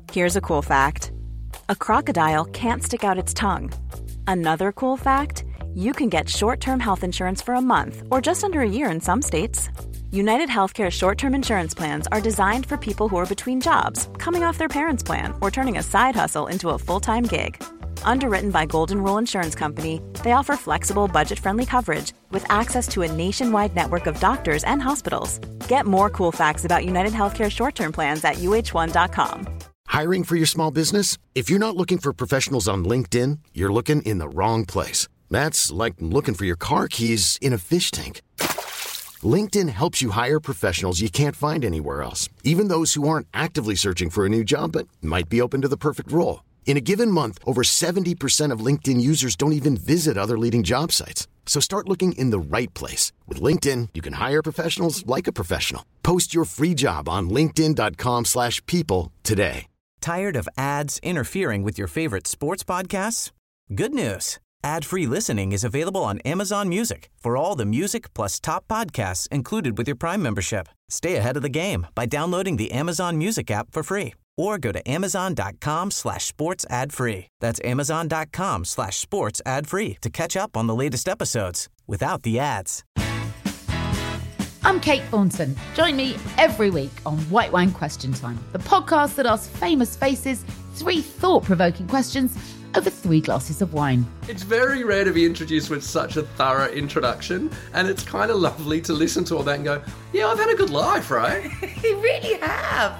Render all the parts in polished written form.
Here's a cool fact. A crocodile can't stick out its tongue. Another cool fact, you can get short-term health insurance for a month or just under a year in some states. United Healthcare short-term insurance plans are designed for people who are between jobs, coming off their parents' plan, or turning a side hustle into a full-time gig. Underwritten by Golden Rule Insurance Company, they offer flexible, budget-friendly coverage with access to a nationwide network of doctors and hospitals. Get more cool facts about United Healthcare short-term plans at uh1.com. Hiring for your small business? If you're not looking for professionals on LinkedIn, you're looking in the wrong place. That's like looking for your car keys in a fish tank. LinkedIn helps you hire professionals you can't find anywhere else, even those who aren't actively searching for a new job but might be open to the perfect role. In a given month, over 70% of LinkedIn users don't even visit other leading job sites. So start looking in the right place. With LinkedIn, you can hire professionals like a professional. Post your free job on linkedin.com/people today. Tired of ads interfering with your favorite sports podcasts? Good news. Ad-free listening is available on Amazon Music for all the music plus top podcasts included with your Prime membership. Stay ahead of the game by downloading the Amazon Music app for free or go to amazon.com/sports ad free. That's amazon.com/sports ad free to catch up on the latest episodes without the ads. I'm Kate Thornton. Join me every week on White Wine Question Time, the podcast that asks famous faces 3 thought-provoking questions over 3 glasses of wine. It's very rare to be introduced with such a thorough introduction, and it's kind of lovely to listen to all that and go, yeah, I've had a good life, right? You really have.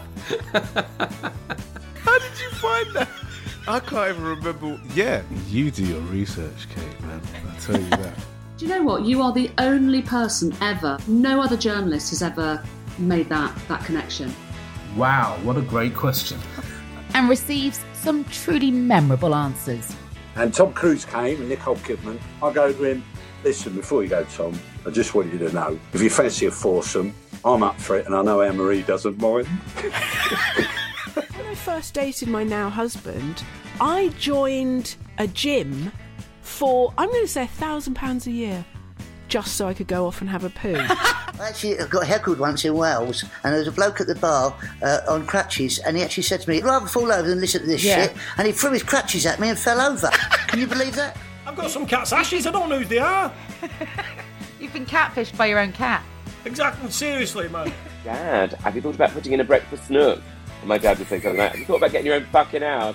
How did you find that? I can't even remember. Yeah, you do your research, Kate, man. I'll tell you that. Do you know what? You are the only person ever, no other journalist has ever made that connection. Wow, what a great question. And receives some truly memorable answers. And Tom Cruise came and Nicole Kidman. I go to him, listen, before you go, Tom, I just want you to know, if you fancy a foursome, I'm up for it, and I know Anne-Marie doesn't mind. When I first dated my now husband, I joined a gym for, I'm going to say £1,000 a year, just so I could go off and have a poo. Actually, I got heckled once in Wales, and there was a bloke at the bar on crutches, and he actually said to me, I'd rather fall over than listen to this shit, and he threw his crutches at me and fell over. Can you believe that? I've got some cat's ashes, I don't know who they are. You've been catfished by your own cat. Exactly, seriously, man. Dad, have you thought about putting in a breakfast nook? And my dad would say something like, have you thought about getting your own fucking house?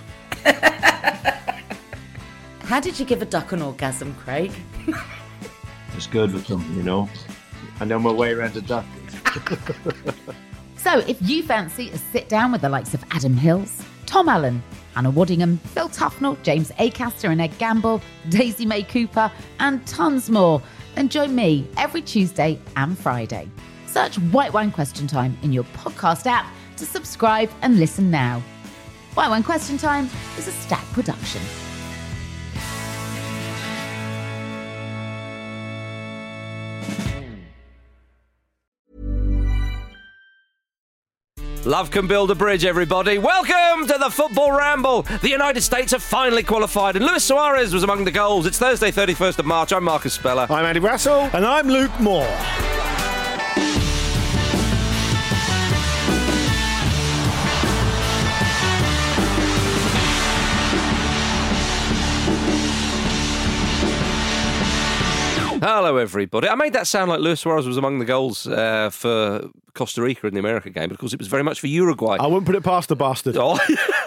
How did you give a duck an orgasm, Craig? It's good with them, you know. I know my way around a duck. So if you fancy a sit down with the likes of Adam Hills, Tom Allen, Anna Waddingham, Phil Tufnell, James Acaster and Ed Gamble, Daisy May Cooper, and tons more, then join me every Tuesday and Friday. Search White Wine Question Time in your podcast app to subscribe and listen now. White Wine Question Time is a Stack production. Love can build a bridge, everybody. Welcome to the Football Ramble. The United States have finally qualified, and Luis Suarez was among the goals. It's Thursday, 31st of March. I'm Marcus Speller. I'm Andy Brassel. And I'm Luke Moore. Hello, everybody. I made that sound like Luis Suarez was among the goals for Costa Rica in the America game, but of course it was very much for Uruguay. I wouldn't put it past the bastard. Oh.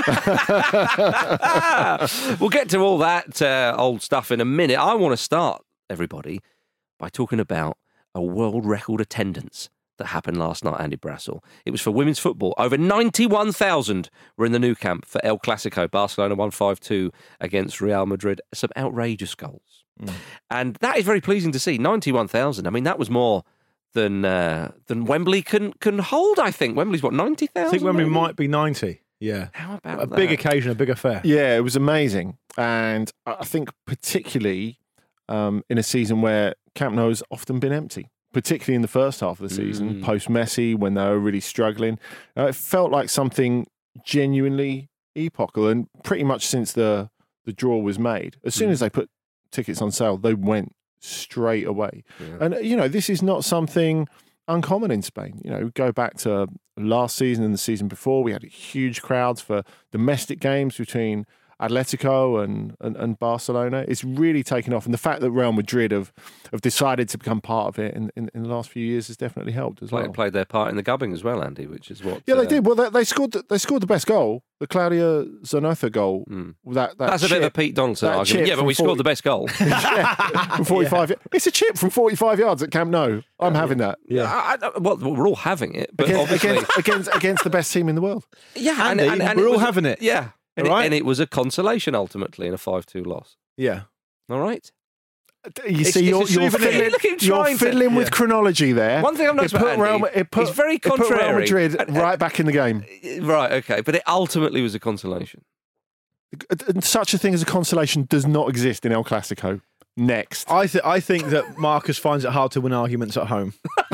We'll get to all that old stuff in a minute. I want to start, everybody, by talking about a world record attendance that happened last night, Andy Brassel. It was for women's football. Over 91,000 were in the Nou Camp for El Clasico. Barcelona won 5-2 against Real Madrid. Some outrageous goals. And that is very pleasing to see. 91,000. I mean, that was more than Wembley can hold, I think. Wembley's, what, 90,000? I think Wembley might be 90, yeah. How about a big occasion, a big affair. Yeah, it was amazing. And I think particularly in a season where Camp Nou has often been empty, particularly in the first half of the season, post-Messi, when they were really struggling. It felt like something genuinely epochal. And pretty much since the draw was made, as soon as they put tickets on sale, they went straight away. Yeah. And, you know, this is not something uncommon in Spain. You know, go back to last season and the season before, we had huge crowds for domestic games between Atletico and Barcelona. It's really taken off, and the fact that Real Madrid have decided to become part of it in the last few years has definitely helped as well. Played their part in the gubbing as well, Andy, which is what. Yeah, they did. Well, they scored the best goal, the Claudia Zonotha goal. That's a bit of a Pete Donaldson argument. Yeah, but we scored the best goal from 45. It's a chip from 45 yards at Camp Nou. I'm having that. Yeah, well, we're all having it, but against the best team in the world. Yeah, and we're all having it. Yeah. And it was a consolation ultimately in a 5-2 loss. Yeah. All right. You see, you're fiddling with chronology there. One thing I've noticed about Andy, he's very contrary. It put Real Madrid right back in the game. Right, okay. But it ultimately was a consolation. Such a thing as a consolation does not exist in El Clasico. Next. I think that Marcus finds it hard to win arguments at home.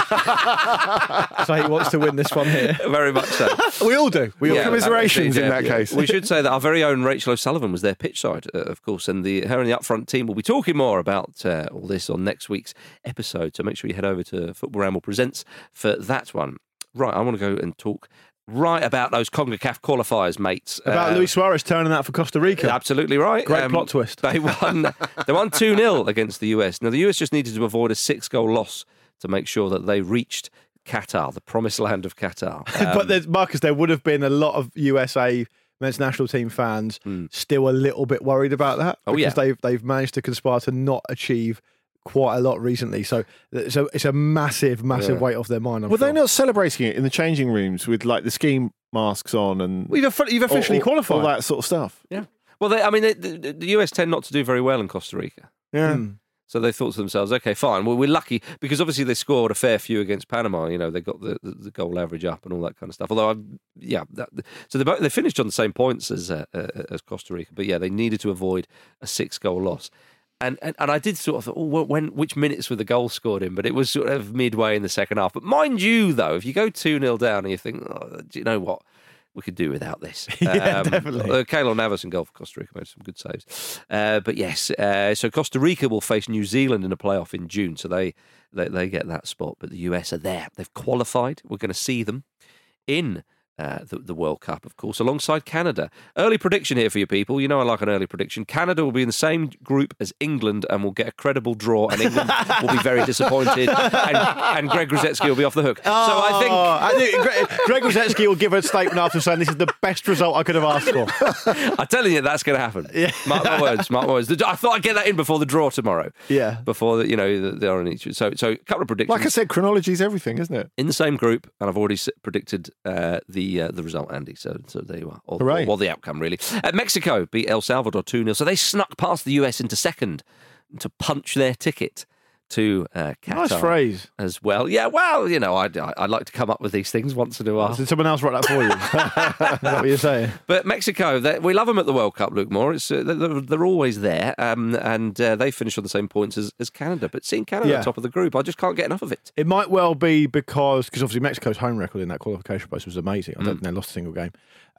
So he wants to win this one here. Very much so. We all do. Commiserations in that case. We should say that our very own Rachel O'Sullivan was there pitchside, of course, and her and the upfront team will be talking more about all this on next week's episode. So make sure you head over to Football Ramble Presents for that one. Right, I want to go and talk about those CONCACAF qualifiers, mates. About Luis Suarez turning out for Costa Rica. Absolutely right. Great plot twist. They won 2-0 against the US. Now, the US just needed to avoid a 6-goal loss to make sure that they reached Qatar, the promised land of Qatar. But Marcus, there would have been a lot of USA men's national team fans still a little bit worried about that. Because they've managed to conspire to not achieve quite a lot recently, so it's a massive weight off their mind. Were they not celebrating it in the changing rooms with like the ski masks on and you've officially qualified, all that sort of stuff? Yeah. Well, the US tend not to do very well in Costa Rica. Yeah. So they thought to themselves, okay, fine. Well, we're lucky because obviously they scored a fair few against Panama. You know, they got the goal average up and all that kind of stuff. Although, so they finished on the same points as Costa Rica, but yeah, they needed to avoid a 6-goal loss. And I did sort of thought, which minutes were the goals scored in? But it was sort of midway in the second half. But mind you, though, if you go 2-0 down and you think, do you know what? We could do without this. Definitely. Keylor Navas in goal for Costa Rica made some good saves. But yes, so Costa Rica will face New Zealand in a playoff in June. So they get that spot. But the US are there. They've qualified. We're going to see them in the World Cup, of course, alongside Canada. Early prediction here for you people. You know I like an early prediction. Canada will be in the same group as England and will get a credible draw, and England will be very disappointed, and Greg Rosetsky will be off the hook. So I think Greg Rosetsky will give a statement after saying this is the best result I could have asked for. I'm telling you, that's going to happen. Yeah. Mark my words. I thought I'd get that in before the draw tomorrow. Yeah. Before they are in each. So a couple of predictions. Like I said, chronology is everything, isn't it? In the same group, and I've already predicted the result, Andy. So there you are. Or the outcome, really. Mexico beat El Salvador 2-0. So they snuck past the US into second to punch their ticket to Qatar. Nice phrase. As well. Yeah, well, you know, I like to come up with these things once in a while. Did someone else write that for you? Is that what you're saying? But Mexico, we love them at the World Cup, Luke Moore. It's, they're always there, and they finish on the same points as Canada. But seeing Canada at top of the group, I just can't get enough of it. It might well be because obviously Mexico's home record in that qualification process was amazing. I don't think they lost a single game.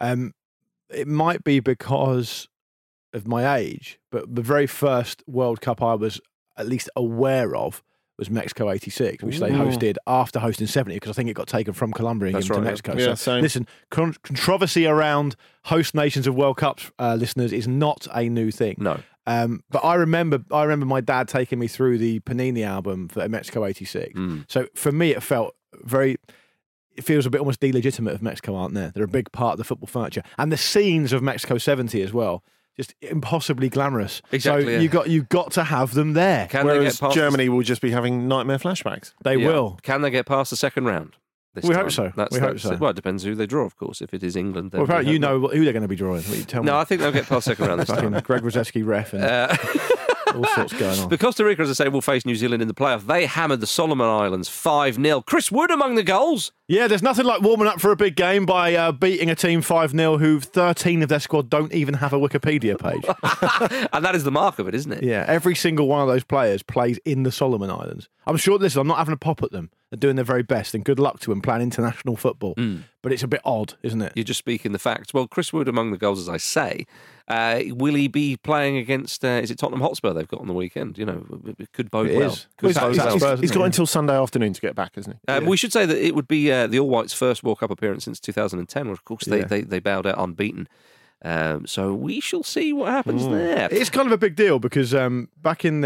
It might be because of my age, but the very first World Cup I was at least aware of was Mexico 86, which they hosted after hosting 70, because I think it got taken from Colombia and given to Mexico. Yeah, so listen, controversy around host nations of World Cups, listeners, is not a new thing. No. But I remember my dad taking me through the Panini album for Mexico 86. So for me, it feels a bit almost delegitimate if Mexico aren't there. They're a big part of the football furniture. And the scenes of Mexico 70 as well, just impossibly glamorous. Exactly. So you've got to have them there. Whereas Germany will just be having nightmare flashbacks. They will. Can they get past the second round? We hope so. Hope so. Well, it depends who they draw, of course. If it is England, then apparently you know who they're going to be drawing. Tell me. No, I think they'll get past second round this time. Greg Rosetsky ref and all sorts going on. But Costa Rica, as I say, will face New Zealand in the playoff. They hammered the Solomon Islands 5-0. Chris Wood among the goals. Yeah, there's nothing like warming up for a big game by beating a team 5-0 who 13 of their squad don't even have a Wikipedia page. And that is the mark of it, isn't it? Yeah, every single one of those players plays in the Solomon Islands. I'm sure, listen, I'm not having a pop at them. They're doing their very best, and good luck to them playing international football. But it's a bit odd, isn't it? You're just speaking the facts. Well, Chris Wood among the goals, as I say. Will he be playing against, is it Tottenham Hotspur they've got on the weekend? You know, it could bode well. He's got until Sunday afternoon to get back, isn't he? We should say that it would be the All Whites' first World Cup appearance since 2010, where, of course, they bowed out unbeaten. So we shall see what happens there. It's kind of a big deal because back in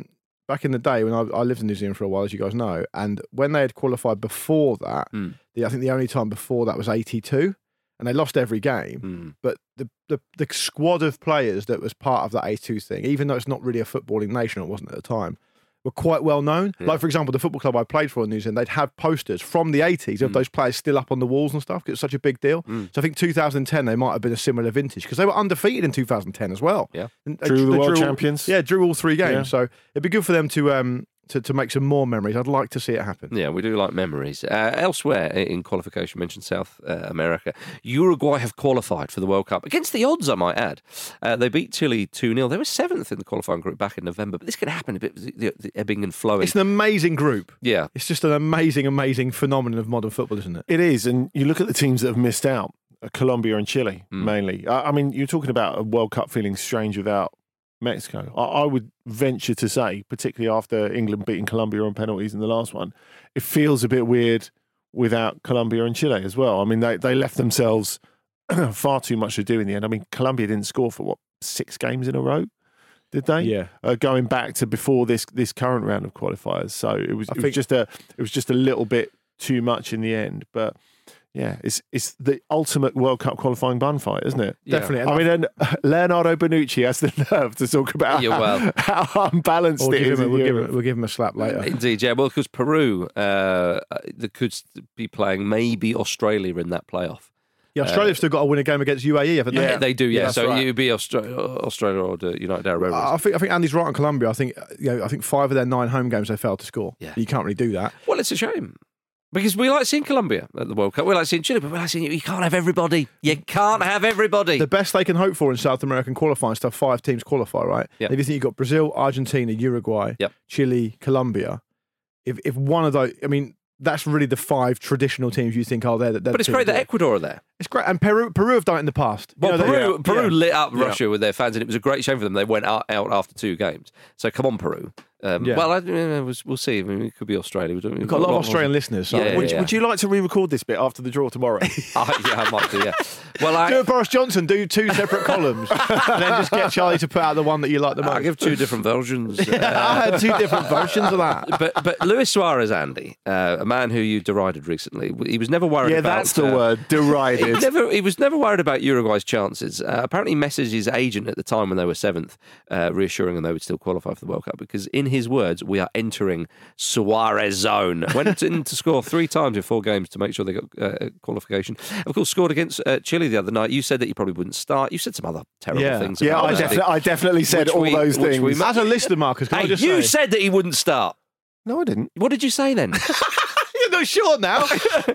the day when I lived in New Zealand for a while, as you guys know, and when they had qualified before that, I think the only time before that was 82, and they lost every game. But the squad of players that was part of that 82 thing, even though it's not really a footballing nation, it wasn't at the time, were quite well known. Like, for example, the football club I played for in New Zealand, they'd have posters from the 80s of those players still up on the walls and stuff, because it's such a big deal. So I think 2010, they might have been a similar vintage, because they were undefeated in 2010 as well. Yeah. Drew the world champions. Yeah, drew all 3 games. So it'd be good for them to make some more memories. I'd like to see it happen. Yeah, we do like memories. Elsewhere in qualification, mentioned South America. Uruguay have qualified for the World Cup. Against the odds, I might add. They beat Chile 2-0. They were 7th in the qualifying group back in November. But this could happen a bit with the ebbing and flowing. It's an amazing group. Yeah. It's just an amazing, amazing phenomenon of modern football, isn't it? It is. And you look at the teams that have missed out, Colombia and Chile, mainly. I mean, you're talking about a World Cup feeling strange without Mexico. I would venture to say, particularly after England beating Colombia on penalties in the last one, it feels a bit weird without Colombia and Chile as well. I mean, they left themselves far too much to do in the end. I mean, Colombia didn't score for 6 games in a row, did they? Yeah. Going back to before this current round of qualifiers, so it was just a little bit too much in the end, but. Yeah, it's the ultimate World Cup qualifying bun fight, isn't it? Yeah. Definitely. I mean, and Leonardo Bonucci has the nerve to talk about how unbalanced it is. We'll give him a slap later. Indeed, yeah. Well, because Peru they could be playing maybe Australia in that playoff. Yeah, Australia's still got to win a game against UAE, haven't they? Yeah, they do. Yeah, so right. it would be Australia or the United Arab Emirates. I think Andy's right on Colombia. I think 5 of their 9 home games they failed to score. Yeah. You can't really do that. Well, it's a shame. Because we like seeing Colombia at the World Cup. We like seeing Chile, but we like seeing you can't have everybody. You can't have everybody. The best they can hope for in South American qualifying stuff, 5 teams qualify, right? Yep. If you think you've got Brazil, Argentina, Uruguay, Chile, Colombia, if one of those, I mean, that's really the 5 traditional teams you think are there. But it's great that Ecuador are there. It's great. And Peru have done it in the past. Well, Peru lit up Russia with their fans, and it was a great shame for them. They went out after 2 games. So come on, Peru. Well, we'll see. I mean, it could be Australia. We've got a lot of Australian listeners. So Would you like to re-record this bit after the draw tomorrow? I might do, yeah. Well, do a Boris Johnson, do 2 separate columns, and then just get Charlie to put out the one that you like the most. I'll give 2 different versions. I had 2 different versions of that. But Luis Suarez, Andy, a man who you derided recently, he was never worried about... Yeah, that's the word, derided. He was never worried about Uruguay's chances. Apparently he messaged his agent at the time when they were 7th, reassuring them they would still qualify for the World Cup, because in his words, we are entering Suarez zone. Went in to score 3 times in 4 games to make sure they got qualification. Of course, scored against Chile the other night. You said that he probably wouldn't start. You said some other terrible things. Yeah, I definitely said all those things. As a listener, Marcus, can I just you say? said that he wouldn't start. No, I didn't. What did you say then? You're not sure now.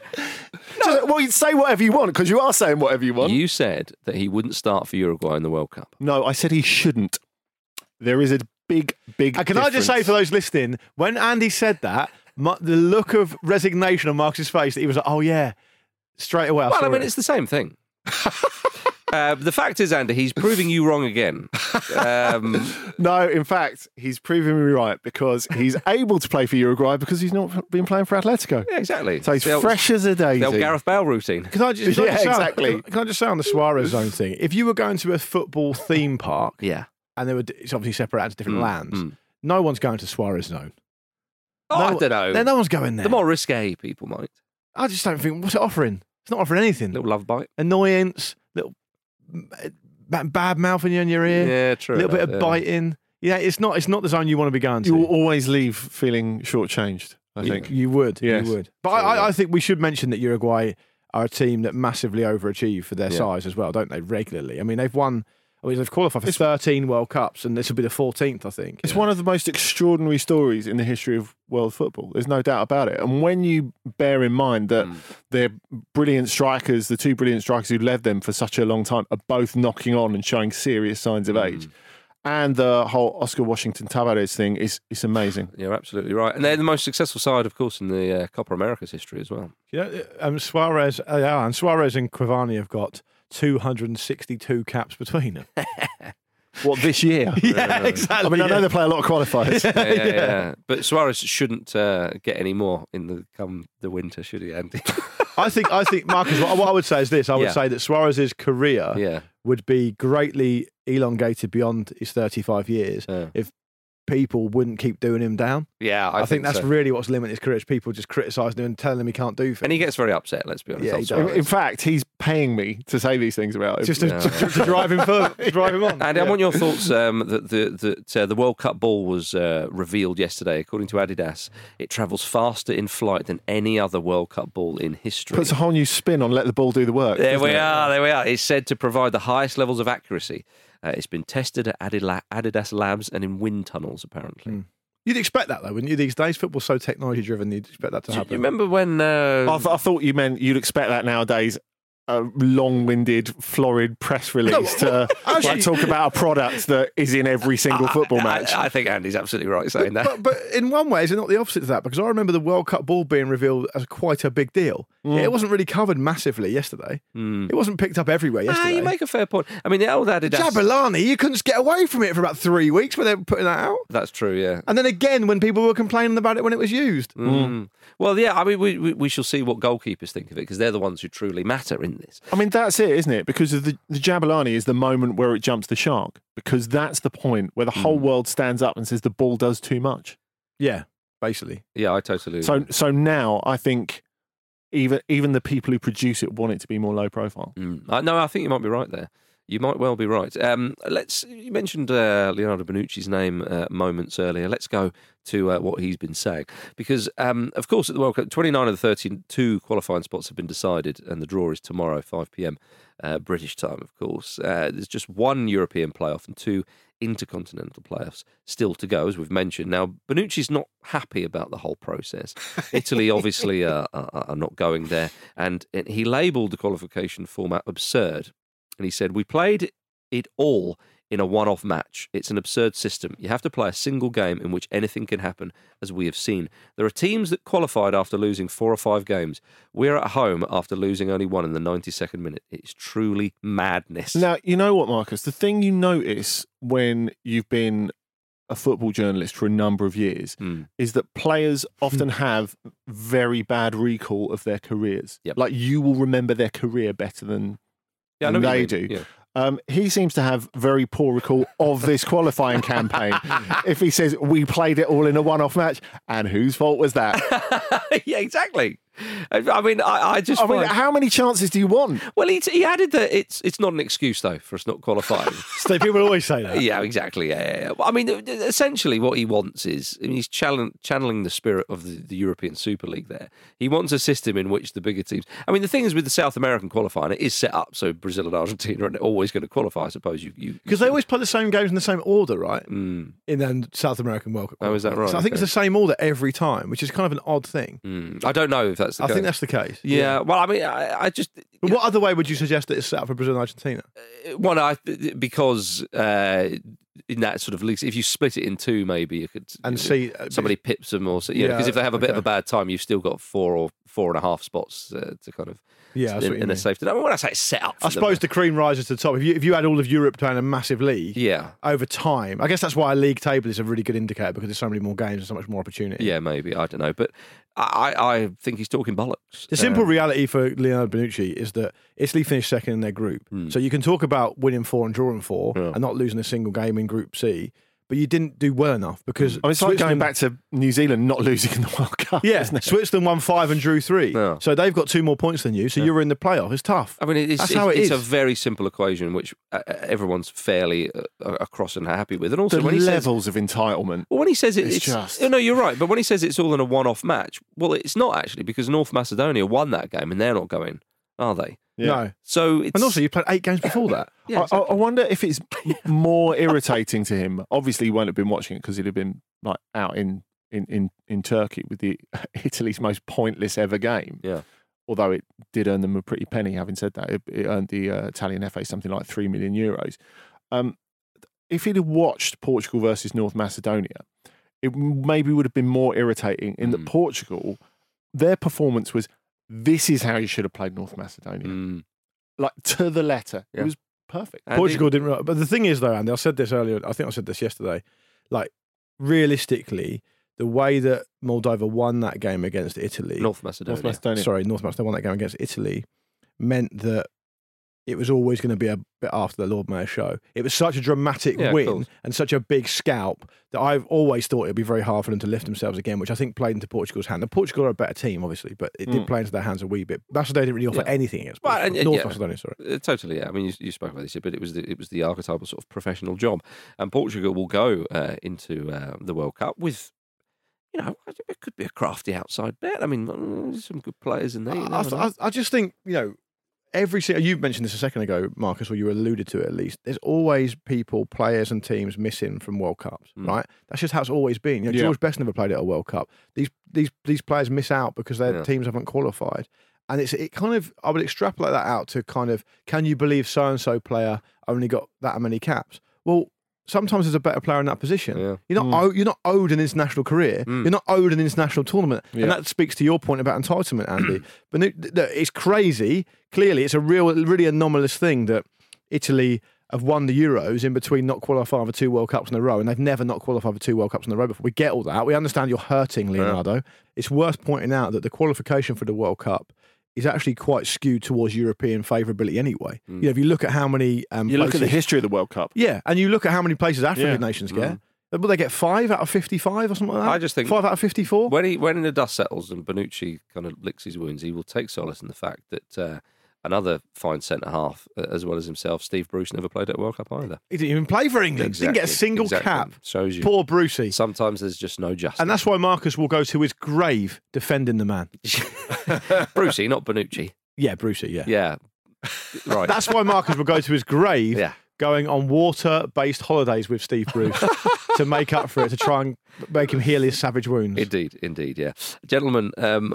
No, well, you say whatever you want, because you are saying whatever you want. You said that he wouldn't start for Uruguay in the World Cup. No, I said he shouldn't. There is a big Can I just say for those listening, when Andy said that, the look of resignation on Marcus's face, he was like, oh yeah, straight away. Well, I mean, it's the same thing. The fact is, Andy, he's proving you wrong again. No, in fact, he's proving me right, because he's able to play for Uruguay because he's not been playing for Atletico. Yeah, exactly. So he's fresh as a daisy. The old Gareth Bale routine. Can I just say on the Suarez zone thing, if you were going to a football theme park, and it's obviously separated to different lands, no one's going to Suarez zone. I don't know. No one's going there. The more risque people might. I just don't think, what's it offering? It's not offering anything. Little love bite. Annoyance, little bad mouthing you in your ear. Yeah, true. A little bit of biting. Yeah, it's not the zone you want to be going to. You will always leave feeling shortchanged, I think. You would. Yes. You would. But I think we should mention that Uruguay are a team that massively overachieve for their size as well, don't they? Regularly. I mean, they've qualified for 13 World Cups, and this will be the 14th, I think. It's one of the most extraordinary stories in the history of world football. There's no doubt about it. And when you bear in mind that their brilliant strikers, the 2 brilliant strikers who led them for such a long time, are both knocking on and showing serious signs of age, and the whole Oscar Washington Tavares thing is amazing. You're absolutely right. And they're the most successful side, of course, in the Copa America's history as well. Suarez and Cavani have got 262 caps between them. What, this year? Yeah, exactly. I mean, I know they play a lot of qualifiers. Yeah. But Suarez shouldn't get any more in the winter, should he, Andy? I think, Marcus, what I would say is this. I would say that Suarez's career would be greatly elongated beyond his 35 years if people wouldn't keep doing him down. Yeah, I think that's really what's limiting his career, is people just criticising him and telling him he can't do things. And he gets very upset, let's be honest. Yeah, he does. In fact, he's paying me to say these things about him. Just to drive him on. Andy, I want your thoughts that the World Cup ball was revealed yesterday. According to Adidas, it travels faster in flight than any other World Cup ball in history. Puts a whole new spin on let the ball do the work. There we are. It's said to provide the highest levels of accuracy. It's been tested at Adidas labs and in wind tunnels, apparently. You'd expect that, though, wouldn't you? These days, football's so technology-driven, you'd expect that to happen. Do you remember when... I thought you meant you'd expect that nowadays. A long-winded, florid press release to talk about a product that is in every single football match. I think Andy's absolutely right saying that. But in one way, is it not the opposite of that? Because I remember the World Cup ball being revealed as quite a big deal. It wasn't really covered massively yesterday. It wasn't picked up everywhere yesterday. You make a fair point. I mean, the old Adidas... Jabulani, you couldn't get away from it for about 3 weeks when they were putting that out. That's true, yeah. And then again, when people were complaining about it when it was used. Well, yeah, I mean, we shall see what goalkeepers think of it, because they're the ones who truly matter in this. I mean, that's it, isn't it? Because of the Jabulani is the moment where it jumps the shark, because that's the point where the whole world stands up and says the ball does too much. Yeah, basically. Yeah, I totally agree. So now I think even the people who produce it want it to be more low profile. No, I think you might be right there. You might well be right. You mentioned Leonardo Bonucci's name moments earlier. Let's go to what he's been saying. Because, of course, at the World Cup, 29 of the 32 qualifying spots have been decided, and the draw is tomorrow, 5 p.m. British time, of course. There's just one European playoff and 2 intercontinental playoffs still to go, as we've mentioned. Now, Bonucci's not happy about the whole process. Italy obviously are not going there, and he labelled the qualification format absurd. And he said, we played it all in a one-off match. It's an absurd system. You have to play a single game in which anything can happen, as we have seen. There are teams that qualified after losing 4 or 5 games. We're at home after losing only 1 in the 92nd minute. It's truly madness. Now, you know what, Marcus? The thing you notice when you've been a football journalist for a number of years is that players often have very bad recall of their careers. Yep. Like, you will remember their career better than they do. Yeah. He seems to have very poor recall of this qualifying campaign. If he says, we played it all in a one-off match, and whose fault was that? Yeah, exactly. I mean, I mean, how many chances do you want? Well, he added that it's not an excuse, though, for us not qualifying. So people always say that. Yeah, exactly. Yeah. I mean, essentially what he wants is, he's channeling the spirit of the European Super League there. He wants a system in which the bigger teams... I mean, the thing is with the South American qualifying, it is set up so Brazil and Argentina are always going to qualify, I suppose. Because they always play the same games in the same order, right? In the South American World Cup. Oh, is that right? So I think it's the same order every time, which is kind of an odd thing. I don't know if that's the case. I think that's the case. Yeah. Well, I mean, I just... But what other way would you suggest that it's set up for Brazil and Argentina? Because in that sort of league, if you split it in 2, maybe you could... And see... somebody pips them or... because if they have a bit of a bad time, you've still got 4 or 4.5 spots to kind of... Yeah, that's what you in mean. a safety. I mean, when I say it's set up... I suppose the cream rises to the top. If you had all of Europe playing a massive league... Yeah. Over time... I guess that's why a league table is a really good indicator, because there's so many more games and so much more opportunity. Yeah, maybe. I don't know. But I think he's talking bollocks. The simple reality for Leonardo Bonucci is that Italy finished second in their group. So you can talk about winning 4 and drawing 4 and not losing a single game in Group C, but you didn't do well enough because... I mean, it's like going back to New Zealand not losing in the World Cup. Yeah, Switzerland won 5 and drew 3. Yeah. So they've got 2 more points than you, so you're in the playoff. It's tough. I mean, That's how it is. It's a very simple equation which everyone's fairly across and happy with. And also, the when he levels of entitlement. Well, when he says it's just... No, you're right. But when he says it's all in a one-off match, well, it's not actually, because North Macedonia won that game and they're not going, are they? Yeah. No. So it's... And also, you played 8 games before that. Yeah, exactly. I wonder if it's more irritating to him. Obviously, he won't have been watching it because he'd have been like out in Turkey with the Italy's most pointless ever game. Yeah. Although it did earn them a pretty penny. Having said that, it earned the Italian FA something like €3 million. if he'd have watched Portugal versus North Macedonia, it maybe would have been more irritating in that Portugal, their performance was, this is how you should have played North Macedonia. Like, to the letter. It was perfect. Portugal didn't... But the thing is, though, Andy, I said this earlier, I think I said this yesterday, like, realistically, the way that Moldova won that game against Italy... North Macedonia. North Macedonia won that game against Italy, meant that it was always going to be a bit after the Lord Mayor show. It was such a dramatic win and such a big scalp that I've always thought it'd be very hard for them to lift themselves again, which I think played into Portugal's hand. Now, Portugal are a better team, obviously, but it did play into their hands a wee bit. Macedonia didn't really offer anything against North Macedonia, sorry. Totally, yeah. I mean, you spoke about this, but it was the archetypal sort of professional job. And Portugal will go into the World Cup with, you know, it could be a crafty outside bet. I mean, some good players in there. I just think, you know, you mentioned this a second ago, Marcus, or you alluded to it at least. There's always people, players and teams missing from World Cups, right? That's just how it's always been. You know, George Best never played at a World Cup. These players miss out because their teams haven't qualified. And it kind of, I would extrapolate that out to kind of, can you believe so-and-so player only got that many caps? Well, sometimes there's a better player in that position. Yeah. You're not owed an international career. You're not owed an international tournament. Yeah. And that speaks to your point about entitlement, Andy. But it's crazy. Clearly, it's a really anomalous thing that Italy have won the Euros in between not qualifying for 2 World Cups in a row, and they've never not qualified for 2 World Cups in a row before. We get all that. We understand you're hurting Leonardo. Yeah. It's worth pointing out that the qualification for the World Cup is actually quite skewed towards European favourability anyway. You know, if you look at how many you look at the history of the World Cup. Yeah, and you look at how many places African nations get. Will they get 5 out of 55 or something like that? I just think 5 out of 54? When the dust settles and Bonucci kind of licks his wounds, he will take solace in the fact that another fine centre-half, as well as himself, Steve Bruce, never played at a World Cup either. He didn't even play for England. Exactly, didn't get a single cap. Shows you. Poor Brucey. Sometimes there's just no justice. And that's why Marcus will go to his grave defending the man. Brucey, not Bonucci. Yeah, Brucey, yeah. Yeah, right. That's why Marcus will go to his grave going on water-based holidays with Steve Bruce to make up for it, to try and make him heal his savage wounds. Indeed, yeah. Gentlemen,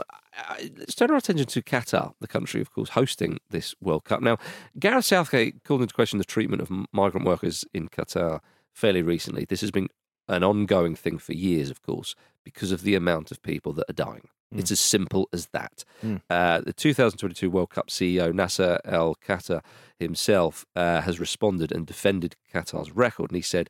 let's turn our attention to Qatar, the country, of course, hosting this World Cup. Now, Gareth Southgate called into question the treatment of migrant workers in Qatar fairly recently. This has been an ongoing thing for years, of course, because of the amount of people that are dying. It's as simple as that. The 2022 World Cup CEO, Nasser Al Khater himself, has responded and defended Qatar's record. And he said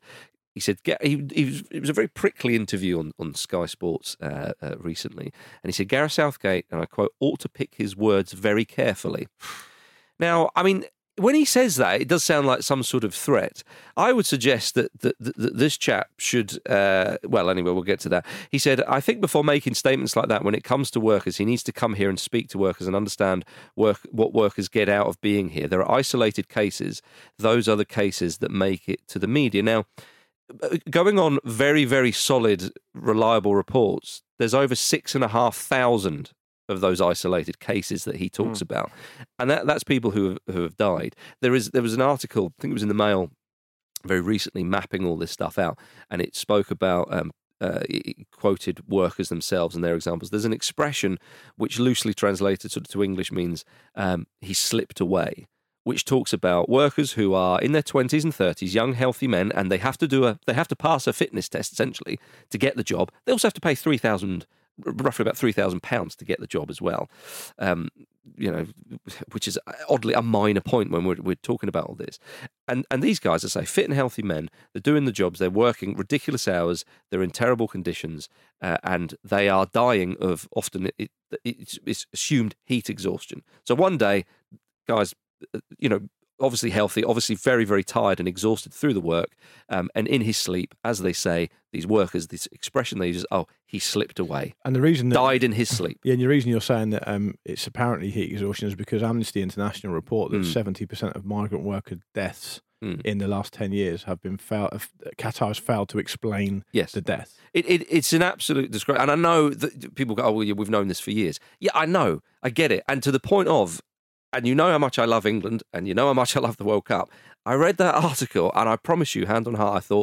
it was a very prickly interview on Sky Sports recently. And he said, Gareth Southgate, and I quote, ought to pick his words very carefully. Now, I mean, when he says that, it does sound like some sort of threat. I would suggest that this chap should, well, anyway, we'll get to that. He said, I think before making statements like that, when it comes to workers, he needs to come here and speak to workers and understand what workers get out of being here. There are isolated cases. Those are the cases that make it to the media. Now, going on very, very solid, reliable reports, there's over 6,500 of those isolated cases that he talks about, and that's people who have died. There was an article, I think it was in the Mail, very recently, mapping all this stuff out, and it spoke about it quoted workers themselves and their examples. There's an expression which loosely translated sort of to English means he slipped away, which talks about workers who are in their 20s and 30s, young, healthy men, and they have to pass a fitness test essentially to get the job. They also have to pay roughly about £3,000 to get the job as well. You know, which is oddly a minor point when we're talking about all this. And these guys, I say, fit and healthy men, they're doing the jobs, they're working ridiculous hours, they're in terrible conditions, and they are dying of often it's assumed heat exhaustion. So one day, guys, you know, obviously healthy, obviously very, very tired and exhausted through the work, and in his sleep, as they say, these workers, this expression they use is, he slipped away. And the reason died in his sleep. Yeah, and the reason you're saying that it's apparently heat exhaustion is because Amnesty International report that 70% of migrant worker deaths in the last 10 years have been Qatar has failed to explain the death. It's an absolute disgrace. And I know that people go, we've known this for years. Yeah, I know. I get it. And to the point of, and you know how much I love England, and you know how much I love the World Cup. I read that article, and I promise you, hand on heart, I thought,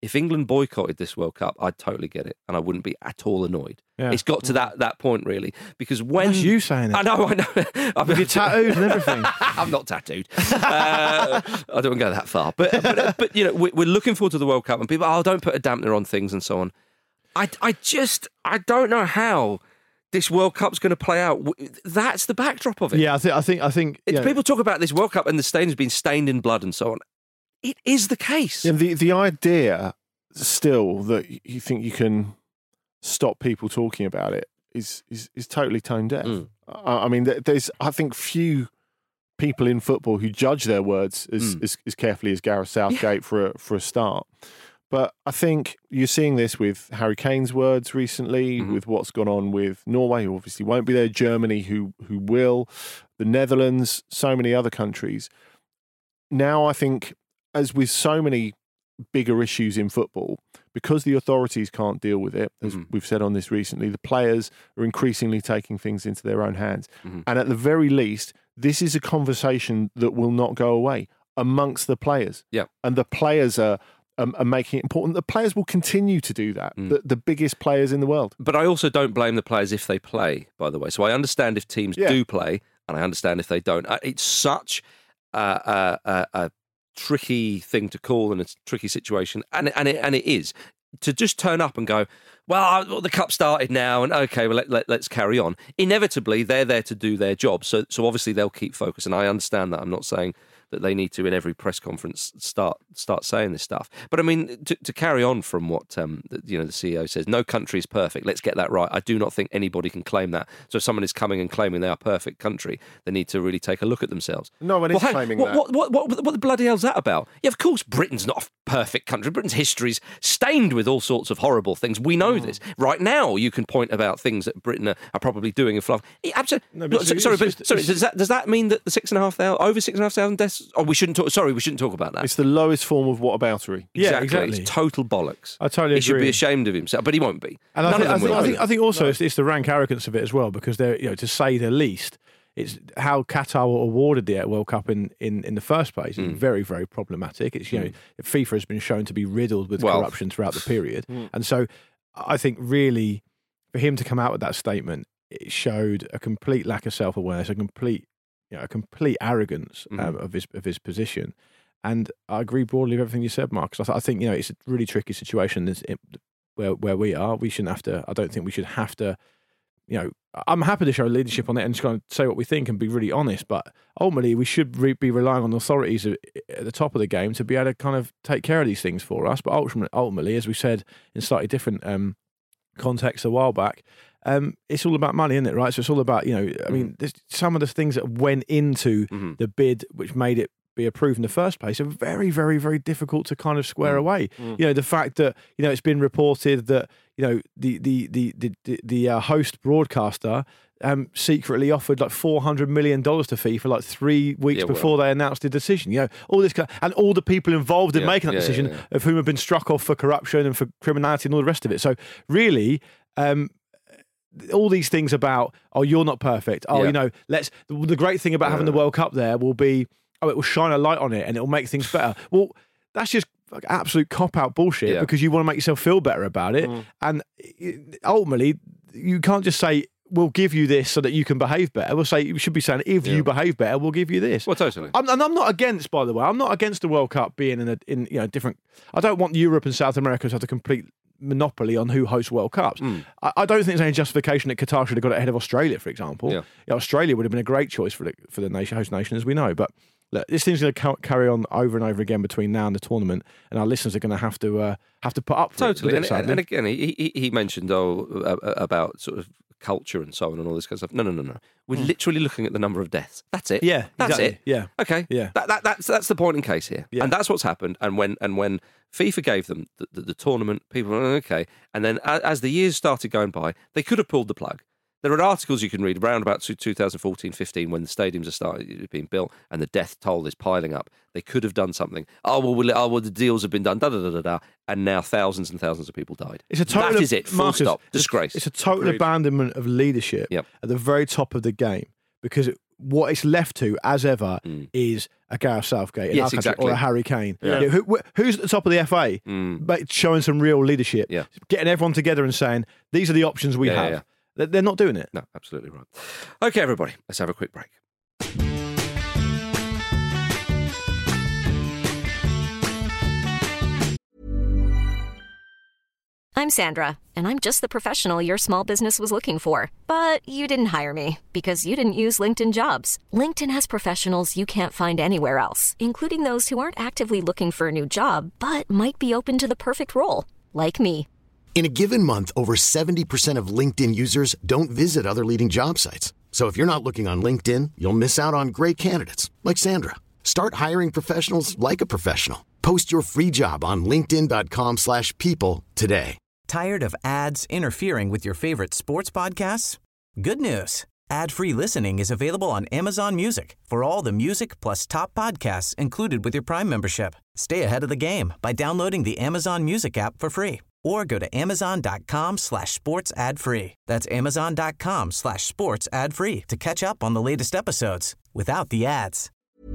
if England boycotted this World Cup, I'd totally get it, and I wouldn't be at all annoyed. Yeah. It's got to that point, really, because when... That's you saying it. I know. With your tattoos and everything. I'm not tattooed. I don't want to go that far. But you know, we're looking forward to the World Cup, and people, don't put a dampener on things and so on. I don't know how this World Cup's going to play out. That's the backdrop of it. Yeah, I think. People talk about this World Cup and the stadium's been stained in blood and so on. It is the case. Yeah, the idea still that you think you can stop people talking about it is totally tone deaf. I mean, there's I think few people in football who judge their words as carefully as Gareth Southgate for a start. But I think you're seeing this with Harry Kane's words recently, with what's gone on with Norway, who obviously won't be there, Germany, who will, the Netherlands, so many other countries. Now I think, as with so many bigger issues in football, because the authorities can't deal with it, as we've said on this recently, the players are increasingly taking things into their own hands. And at the very least, this is a conversation that will not go away amongst the players. Yeah. And the players are making it important. The players will continue to do that, the biggest players in the world. But I also don't blame the players if they play, by the way. So I understand if teams do play, and I understand if they don't. It's such a tricky thing to call and a tricky situation, and it is to just turn up and go, well, the cup started now, and okay, well let's carry on. Inevitably, they're there to do their job, so obviously they'll keep focus, and I understand that. I'm not saying that they need to in every press conference start saying this stuff, but I mean to carry on from what the CEO says, no country is perfect. Let's get that right. I do not think anybody can claim that. So if someone is coming and claiming they are a perfect country, they need to really take a look at themselves. No one is claiming that. What the bloody hell's that about? Yeah, of course, Britain's not a perfect country. Britain's history's stained with all sorts of horrible things. We know this. Right now, you can point about things that Britain are probably doing in fluff. Absolutely. Does that mean that the 6,500, over 6,500 deaths? Oh, we shouldn't talk. Sorry, we shouldn't talk about that. It's the lowest form of whataboutery. Yeah, exactly. It's total bollocks. I totally agree. He should be ashamed of himself, but he won't be. And I think also it's the rank arrogance of it as well, because they're, to say the least, it's how Qatar were awarded the World Cup in the first place. It's very, very problematic. It's FIFA has been shown to be riddled with corruption throughout the period, and so I think really for him to come out with that statement, it showed a complete lack of self-awareness, a complete arrogance of his position. And I agree broadly with everything you said, Mark. I think it's a really tricky situation where we are. We shouldn't have to. I don't think we should have to. I'm happy to show leadership on it and just kind of say what we think and be really honest. But ultimately, we should be relying on authorities at the top of the game to be able to kind of take care of these things for us. But ultimately, as we said in slightly different context a while back, it's all about money, isn't it? Right. So it's all about I mean, some of the things that went into the bid, which made it be approved in the first place, are very, very, very difficult to kind of square away. The fact that it's been reported that the host broadcaster secretly offered like $400 million to FIFA like 3 weeks before they announced the decision. All this and all the people involved in making that decision, of whom have been struck off for corruption and for criminality and all the rest of it. So really, all these things about you're not perfect. The great thing about having the World Cup there will be it will shine a light on it and it will make things better. Well, that's just like absolute cop-out bullshit because you want to make yourself feel better about it. And ultimately, you can't just say, we'll give you this so that you can behave better. We'll say, you should be saying, if you behave better, we'll give you this. Well, totally. And I'm not against, by the way, I'm not against the World Cup being in different... I don't want Europe and South America to have the complete monopoly on who hosts World Cups. I don't think there's any justification that Qatar should have got it ahead of Australia, for example. Australia would have been a great choice for the host nation, as we know. But look, this thing's going to carry on over and over again between now and the tournament, and our listeners are going to have to put up for totally. it. And again, he mentioned about sort of culture and so on and all this kind of stuff. No. We're literally looking at the number of deaths. That's it. Yeah, that's exactly. it. Yeah. Okay. Yeah. That's the point in case here, and that's what's happened. And when FIFA gave them the tournament, people were okay. And then as the years started going by, they could have pulled the plug. There are articles you can read around about 2014-15 when the stadiums are started being built and the death toll is piling up. They could have done something. The deals have been done, and now thousands and thousands of people died. That is it, full stop. Disgrace. It's a total abandonment of leadership at the very top of the game, because what it's left to, as ever, is a Gareth Southgate, in our country, or a Harry Kane. Yeah. You know, who's at the top of the FA, but showing some real leadership, getting everyone together and saying, these are the options we have. They're not doing it. No, absolutely right. Okay, everybody, let's have a quick break. I'm Sandra, and I'm just the professional your small business was looking for. But you didn't hire me because you didn't use LinkedIn Jobs. LinkedIn has professionals you can't find anywhere else, including those who aren't actively looking for a new job, but might be open to the perfect role, like me. In a given month, over 70% of LinkedIn users don't visit other leading job sites. So if you're not looking on LinkedIn, you'll miss out on great candidates like Sandra. Start hiring professionals like a professional. Post your free job on linkedin.com/people today. Tired of ads interfering with your favorite sports podcasts? Good news. Ad-free listening is available on Amazon Music for all the music plus top podcasts included with your Prime membership. Stay ahead of the game by downloading the Amazon Music app for free or go to amazon.com/sports ad free. That's amazon.com/sports ad free to catch up on the latest episodes without the ads.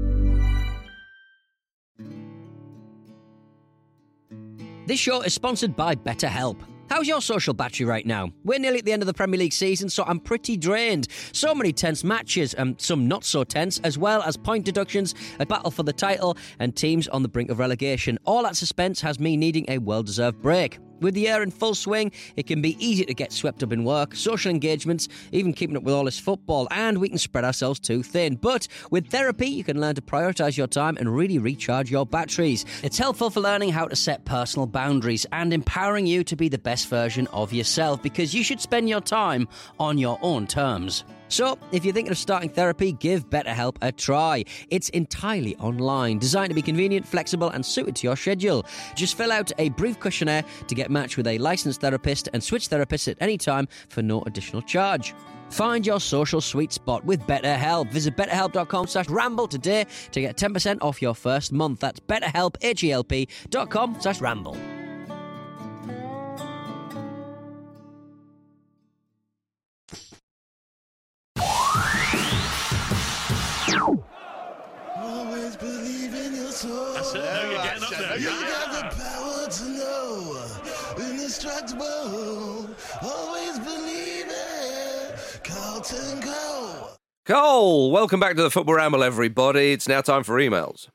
This show is sponsored by BetterHelp. How's your social battery right now? We're nearly at the end of the Premier League season, so I'm pretty drained. So many tense matches, and some not so tense, as well as point deductions, a battle for the title, and teams on the brink of relegation. All that suspense has me needing a well-deserved break. With the year in full swing, it can be easy to get swept up in work, social engagements, even keeping up with all this football, and we can spread ourselves too thin. But with therapy, you can learn to prioritise your time and really recharge your batteries. It's helpful for learning how to set personal boundaries and empowering you to be the best version of yourself, because you should spend your time on your own terms. So, if you're thinking of starting therapy, give BetterHelp a try. It's entirely online, designed to be convenient, flexible, and suited to your schedule. Just fill out a brief questionnaire to get matched with a licensed therapist and switch therapists at any time for no additional charge. Find your social sweet spot with BetterHelp. Visit betterhelp.com/ramble today to get 10% off your first month. That's betterhelp, HELP.com/ramble. Always believe in your soul. That's it. No, you're getting up there. You got the power to know. Indestructible. Always believe it. Carlton Cole. Cole, welcome back to the Football Ramble, everybody. It's now time for emails.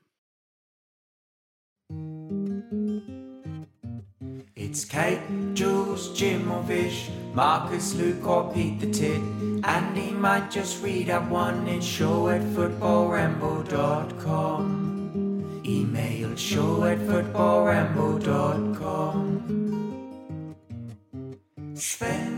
It's Kate, Jules, Jim or Vish, Marcus, Luke or Pete the Tid. Andy might just read up one. It's show@footballramble.com. Email show@footballramble.com. Sven.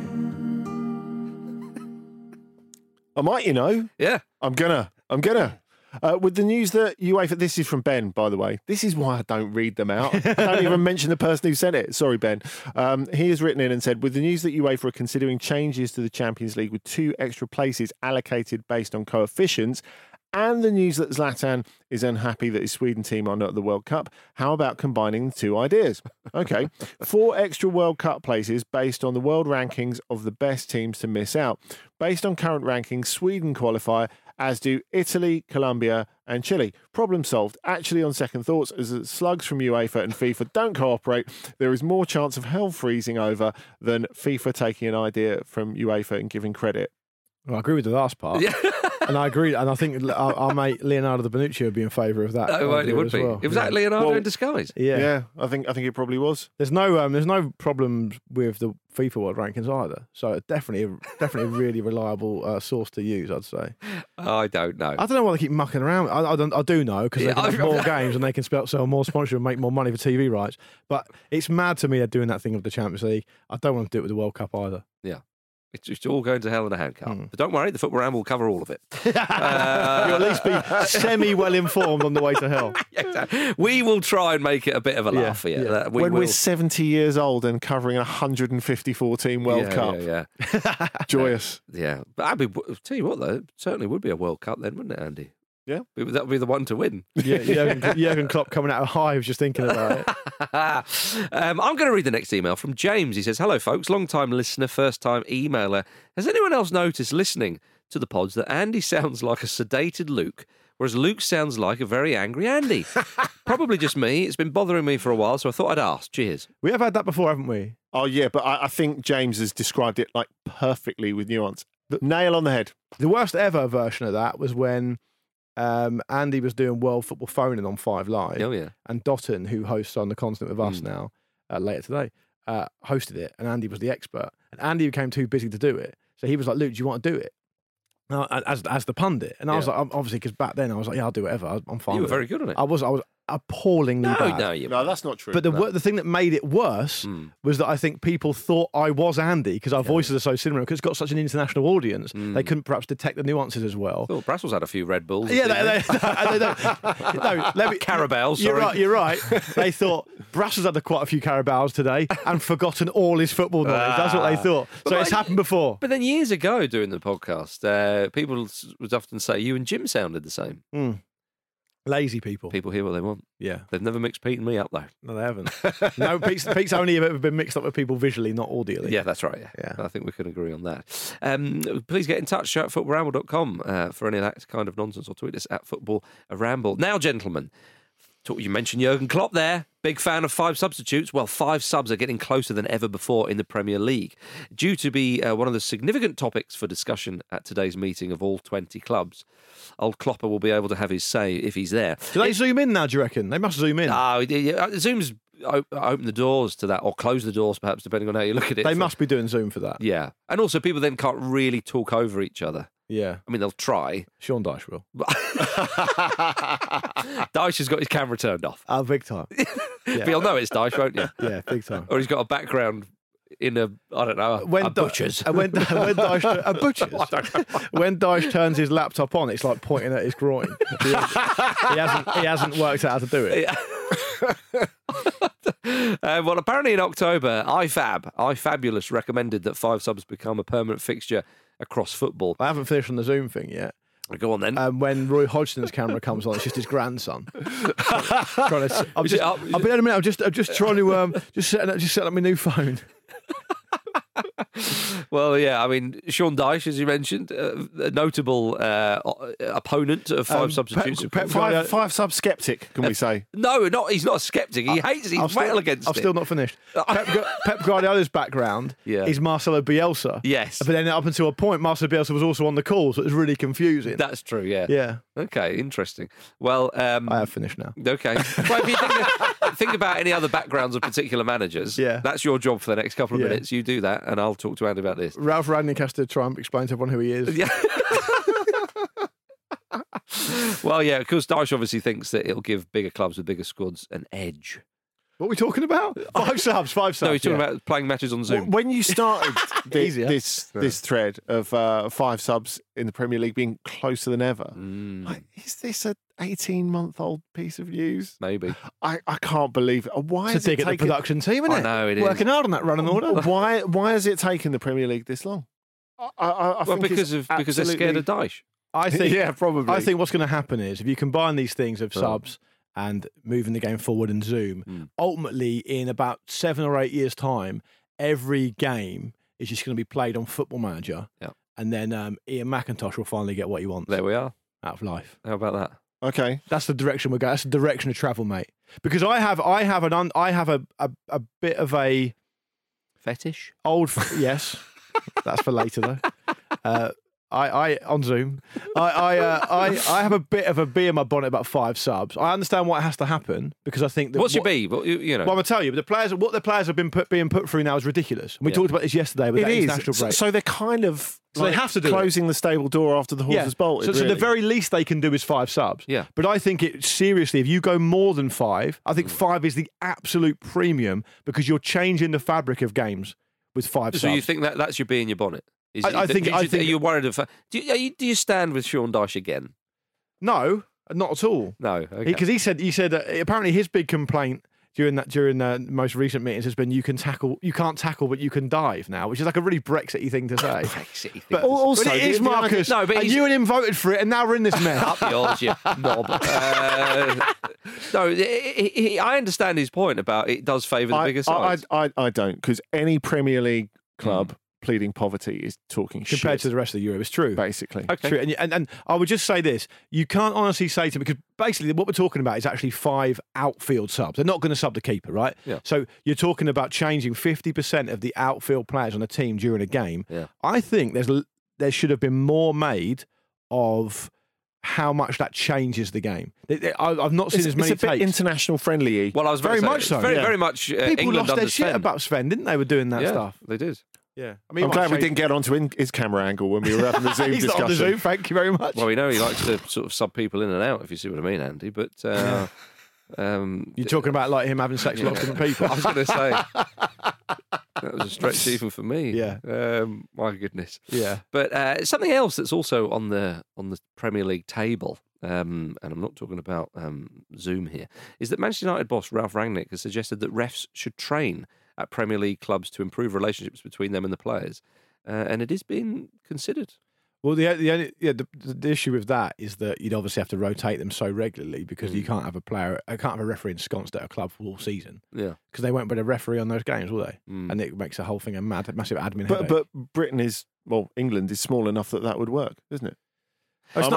I might, you know. Yeah. I'm gonna. With the news that UEFA, this is from Ben, by the way. This is why I don't read them out. I don't even mention the person who sent it. Sorry, Ben. He has written in and said, with the news that UEFA are considering changes to the Champions League with 2 extra places allocated based on coefficients, and the news that Zlatan is unhappy that his Sweden team are not at the World Cup, how about combining the 2 ideas? Okay, 4 extra World Cup places based on the world rankings of the best teams to miss out. Based on current rankings, Sweden qualify, as do Italy, Colombia and Chile. Problem solved. Actually, on second thoughts, as the slugs from UEFA and FIFA don't cooperate, there is more chance of hell freezing over than FIFA taking an idea from UEFA and giving credit. Well, I agree with the last part. Yeah. And I agree, and I think our mate Leonardo da Bonucci would be in favour of that. Oh, right, it would be. Well. It was that Leonardo in disguise. Yeah, I think it probably was. There's no problems with the FIFA World Rankings either. So definitely a really reliable source to use, I'd say. I don't know. I don't know why they keep mucking around. I do know, because they can have more games and they can sell more sponsorship and make more money for TV rights. But it's mad to me they're doing that thing with the Champions League. I don't want to do it with the World Cup either. Yeah. It's all going to hell in a handcart. But don't worry, the Football Ramble will cover all of it. You'll at least be semi-well informed on the way to hell. We will try and make it a bit of a laugh for you. Yeah. We're 70 years old and covering a 154-team World Cup. Yeah. Joyous. Yeah. But tell you what, though, it certainly would be a World Cup then, wouldn't it, Andy? Yeah. That would be the one to win. Yeah, Jurgen Klopp coming out of hives just thinking about it. I'm going to read the next email from James. He says, hello, folks. Long-time listener, first-time emailer. Has anyone else noticed listening to the pods that Andy sounds like a sedated Luke, whereas Luke sounds like a very angry Andy. Probably just me. It's been bothering me for a while, so I thought I'd ask. Cheers. We have had that before, haven't we? Oh, yeah, but I think James has described it like perfectly with nuance. Nail on the head. The worst ever version of that was when Andy was doing World Football Phone-In on 5 Live. Oh, yeah. And Dotton, who hosts On the Continent with us now, later today, hosted it, and Andy was the expert. And Andy became too busy to do it. So he was like, Luke, do you want to do it? As the pundit. And I was like, obviously, because back then I was like, yeah, I'll do whatever. I'm fine. You were with very good on it. I was appallingly bad. No, that's not true. But the thing that made it worse was that I think people thought I was Andy because our voices are so similar. Because it's got such an international audience, they couldn't perhaps detect the nuances as well. Well, Brassel's had a few Red Bulls. Yeah, let me Carabao. Sorry. You're right. They thought Brassel's had quite a few Carabaos today and forgotten all his football knowledge. That's what they thought. So it's happened before. But then years ago, doing the podcast, people would often say you and Jim sounded the same. Lazy people. People hear what they want. Yeah. They've never mixed Pete and me up, though. No, they haven't. No, Pete's only ever been mixed up with people visually, not audially. Yeah, that's right. Yeah. I think we can agree on that. Please get in touch, shout at footballramble.com for any of that kind of nonsense, or tweet us at footballramble. Now, gentlemen, you mentioned Jurgen Klopp there. Big fan of 5 substitutes. Well, 5 subs are getting closer than ever before in the Premier League. Due to be one of the significant topics for discussion at today's meeting of all 20 clubs, old Klopper will be able to have his say if he's there. Do they zoom in now, do you reckon? They must zoom in. Zoom's open the doors to that, or close the doors, perhaps, depending on how you look at it. They must be doing Zoom for that. Yeah. And also, people then can't really talk over each other. Yeah. I mean, they'll try. Sean Dyche will. Dyche has got his camera turned off. Oh, big time. But you'll know it's Dyche, won't you? Yeah, big time. Or he's got a background in a butcher's. When Dyche, butcher's. When Dyche turns his laptop on, it's like pointing at his groin. He hasn't worked out how to do it. Well, apparently in October, iFabulous recommended that 5 subs become a permanent fixture across football. I haven't finished on the Zoom thing yet. Go on then. When Roy Hodgson's camera comes on, it's just his grandson. I'll be in a minute. I'm just trying to just set up my new phone. Well, yeah, I mean, Sean Dyche, as you mentioned, a notable opponent of 5 substitutes. Five sub skeptic, can we say? No, he's not a skeptic. He hates it. He's rail against it. I've still not finished. Pep Guardiola's background is Marcelo Bielsa. Yes. But then up until a point, Marcelo Bielsa was also on the call, so it was really confusing. That's true, yeah. Yeah. Okay, interesting. Well, I have finished now. Okay. Well, if you think about any other backgrounds of particular managers, that's your job for the next couple of minutes. You do that, and I'll talk to Andy about this. Ralph Rangnick has to try and explain to everyone who he is. Yeah. Well, yeah, of course, Dyche obviously thinks that it'll give bigger clubs with bigger squads an edge. What are we talking about? 5 subs. No, he's talking about playing matches on Zoom. When you started this thread of 5 subs in the Premier League being closer than ever, is this a 18-month-old piece of news? Maybe. I can't believe it. Why it's a dig at the production team, isn't it? I know, it is. Working hard on that running order. Why has it taken the Premier League this long? I think because they're scared of Dyche. I think, yeah, probably. I think what's going to happen is if you combine these things of subs and moving the game forward and Zoom, ultimately in about 7 or 8 years' time, every game is just going to be played on Football Manager, and then Ian McIntosh will finally get what he wants. There we are. Out of life. How about that? Okay, that's the direction we're going. That's the direction of travel, mate. Because I have a bit of a fetish. Yes, that's for later though. I on Zoom. I have a bit of a bee in my bonnet about 5 subs. I understand what has to happen because I think that what's your bee? Well, you know. Well, I'm gonna tell you, but what the players have been being put through now is ridiculous. And we talked about this yesterday with that international break. So they're kind of they have to do closing the stable door after the horse is bolted. So the very least they can do is 5 subs. Yeah. But I think seriously, if you go more than 5, I think 5 is the absolute premium because you're changing the fabric of games with 5 subs. So you think that's your bee in your bonnet? I think are you worried of? Do you stand with Sean Dyche again? No, not at all. No, because he said apparently his big complaint during the most recent meetings has been you can't tackle, but you can dive now, which is like a really Brexity thing to say. Brexity thing. But also, it is, Marcus. No, but and you and him voted for it, and now we're in this mess. Up yours, you knob. No, I understand his point about it does favour the bigger sides. I don't, because any Premier League club pleading poverty is talking compared shit. to the rest of Europe. It's true. Basically. Okay. True. And I would just say this. You can't honestly say to me, because basically what we're talking about is actually 5 outfield subs. They're not going to sub the keeper, right? Yeah. So you're talking about changing 50% of the outfield players on a team during a game. Yeah. I think there should have been more made of how much that changes the game. I've not seen as many It's a bit takes. international friendly. Well, I was Very much so. Very much. People England lost under their shit Sven. about Sven, didn't they? Were doing that Yeah, stuff. they did. Yeah. I I'm glad we didn't get onto his camera angle when we were having the Zoom He's discussion. not on the Zoom, thank you very much. Well, we know he likes to sort of sub people in and out, if you see what I mean, Andy. But you're talking about like him having sex with lots of different people. I was going to say that was a stretch even for me. Yeah. My goodness. Yeah. But something else that's also on the Premier League table, and I'm not talking about Zoom here, is that Manchester United boss Ralph Rangnick has suggested that refs should train at Premier League clubs to improve relationships between them and the players, and it is being considered. Well, the issue with that is that you'd obviously have to rotate them so regularly because you can't have a referee ensconced at a club for all season. Yeah, because they won't put a referee on those games, will they? And it makes the whole thing a massive admin headache. But England is small enough that would work, isn't it? There's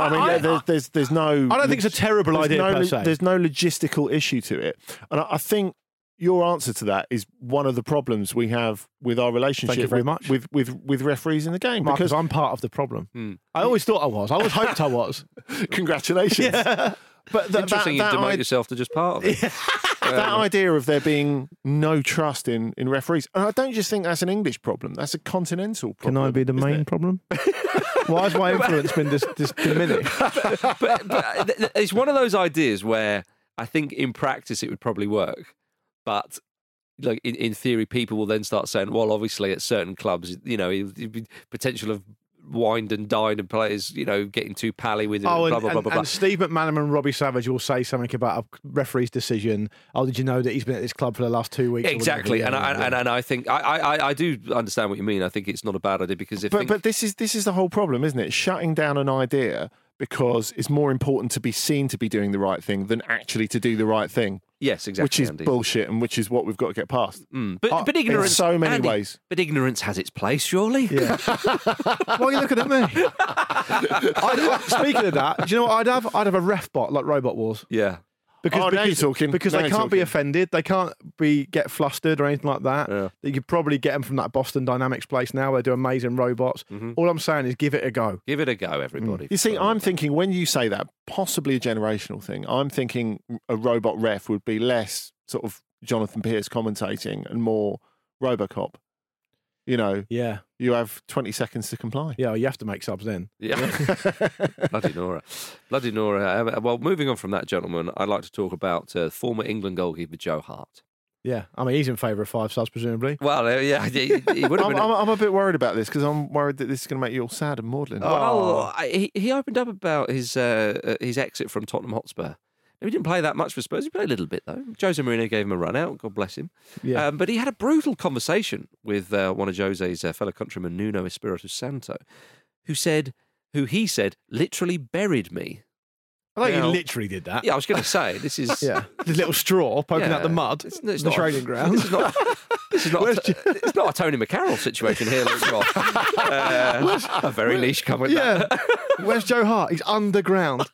no. I don't think it's a terrible idea per se. There's no logistical issue to it, and I think your answer to that is one of the problems we have with our relationship. Thank you very much. with referees in the game. Because I'm part of the problem. I always thought I was. I always hoped I was. Congratulations. Yeah. But interesting you demote yourself to just part of it. That idea of there being no trust in referees, and I don't just think that's an English problem. That's a continental problem. Can I be the main problem? Why has my influence been this diminished? but it's one of those ideas where I think in practice it would probably work. But like in theory, people will then start saying, well, obviously at certain clubs, potential of wined and dined and players, getting too pally with it. Blah, blah, blah. And Steve McManaman and Robbie Savage will say something about a referee's decision. Oh, did you know that he's been at this club for the last 2 weeks? Exactly. And I think I do understand what you mean. I think it's not a bad idea because but this is the whole problem, isn't it? Shutting down an idea because it's more important to be seen to be doing the right thing than actually to do the right thing. Yes, exactly. Which is Andy. bullshit, and which is what we've got to get past. But ignorance, in so many Andy, ways. But ignorance has its place, surely. Yeah. Why are you looking at me? Speaking of that, do you know what I'd have? I'd have a ref bot like Robot Wars. Yeah. Now you're talking. Because Now they you're can't be talking. offended. They can't get flustered or anything like that. Yeah. You could probably get them from that Boston Dynamics place now. They do amazing robots. All I'm saying is give it a go. Give it a go, everybody. You see, I'm thinking when you say that, possibly a generational thing, I'm thinking a robot ref would be less sort of Jonathan Pierce commentating and more Robocop. Yeah. You have 20 seconds to comply. Yeah, you have to make subs then. Yeah. Bloody Nora. Well, moving on from that, gentlemen, I'd like to talk about former England goalkeeper Joe Hart. Yeah, I mean, he's in favour of 5 subs, presumably. Well, yeah, he would have been. I'm a bit worried about this because I'm worried that this is going to make you all sad and maudlin. Well, he opened up about his exit from Tottenham Hotspur. He didn't play that much for Spurs. He played a little bit, though. Jose Mourinho gave him a run out. God bless him. Yeah. But he had a brutal conversation with one of Jose's fellow countrymen, Nuno Espirito Santo, who he said literally buried me. I think he literally did that. Yeah, I was going to say, this is... Yeah, the little straw poking out the mud in the training ground. This is not it's not a Tony McCarroll situation here, Luke Ross. A very niche comment. Yeah. Where's Joe Hart? He's underground.